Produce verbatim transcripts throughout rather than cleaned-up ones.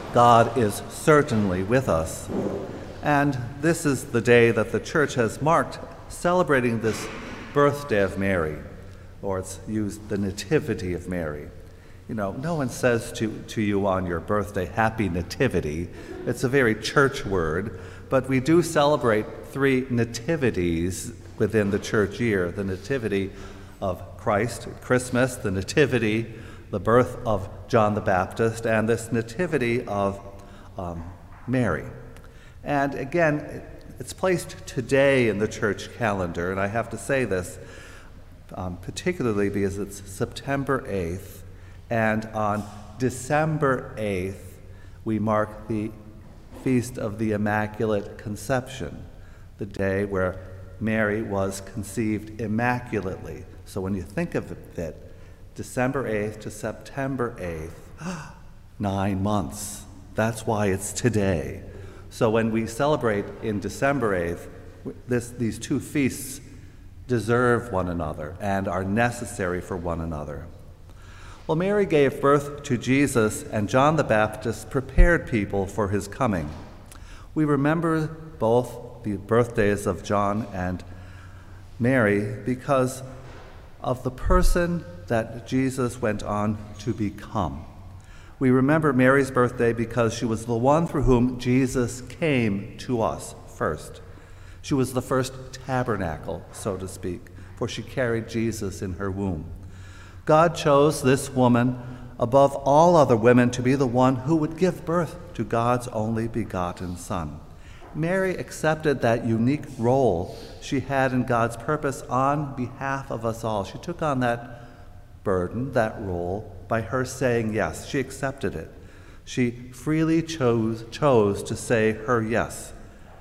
God is certainly with us. And this is the day that the Church has marked, celebrating this birthday of Mary, or it's used the Nativity of Mary. You know, no one says to, to you on your birthday, Happy Nativity. It's a very church word, but we do celebrate three nativities within the church year. The Nativity of Christ at Christmas, the Nativity, the birth of John the Baptist, and this Nativity of um, Mary. And again, it's placed today in the church calendar, and I have to say this um, particularly because it's September eighth, and on December eighth, we mark the Feast of the Immaculate Conception, the day where Mary was conceived immaculately. So when you think of it, December eighth to September eighth, nine months. That's why it's today. So when we celebrate in December eighth, this, these two feasts deserve one another and are necessary for one another. Well, Mary gave birth to Jesus, and John the Baptist prepared people for his coming. We remember both the birthdays of John and Mary because of the person that Jesus went on to become. We remember Mary's birthday because she was the one through whom Jesus came to us first. She was the first tabernacle, so to speak, for she carried Jesus in her womb. God chose this woman above all other women to be the one who would give birth to God's only begotten Son. Mary accepted that unique role she had in God's purpose on behalf of us all. She took on that burden, that role, by her saying yes. She accepted it. She freely chose, chose to say her yes.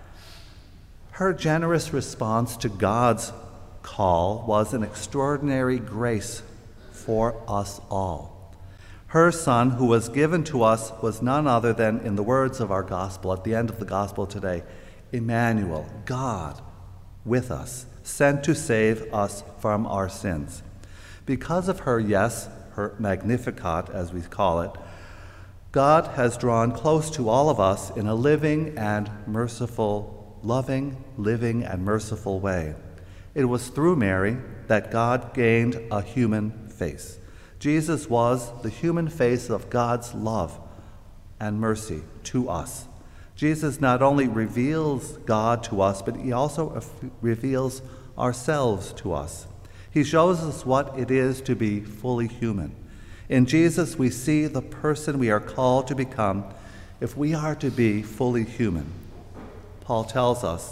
Her generous response to God's call was an extraordinary grace for us all. Her Son, who was given to us, was none other than, in the words of our gospel, at the end of the gospel today, Emmanuel, God with us, sent to save us from our sins. Because of her yes, her Magnificat, as we call it, God has drawn close to all of us in a living and merciful, loving, living, and merciful way. It was through Mary that God gained a human face. Jesus was the human face of God's love and mercy to us. Jesus not only reveals God to us, but he also reveals ourselves to us. He shows us what it is to be fully human. In Jesus, we see the person we are called to become if we are to be fully human. Paul tells us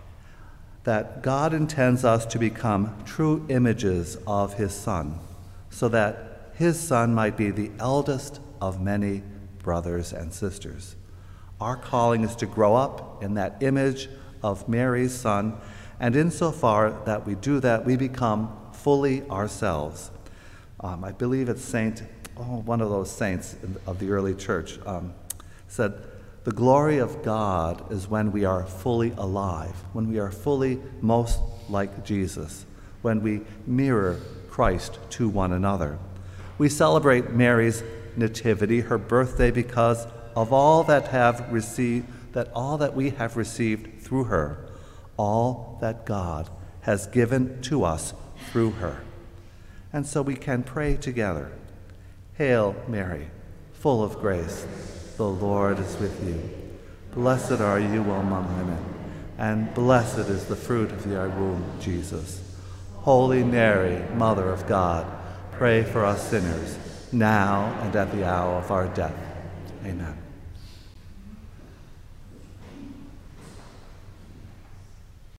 that God intends us to become true images of his Son, so that his Son might be the eldest of many brothers and sisters. Our calling is to grow up in that image of Mary's Son, and insofar that we do that, we become fully ourselves. Um, I believe it's Saint, oh, one of those saints of the early church, um, said, the glory of God is when we are fully alive, when we are fully most like Jesus, when we mirror Christ to one another. We celebrate Mary's nativity, her birthday, because of all that have received, that all that we have received through her, all that God has given to us through her. And so we can pray together. Hail Mary, full of grace, the Lord is with you. Blessed are you among women, and blessed is the fruit of your womb, Jesus. Holy Mary, Mother of God, pray for us sinners, now and at the hour of our death. Amen.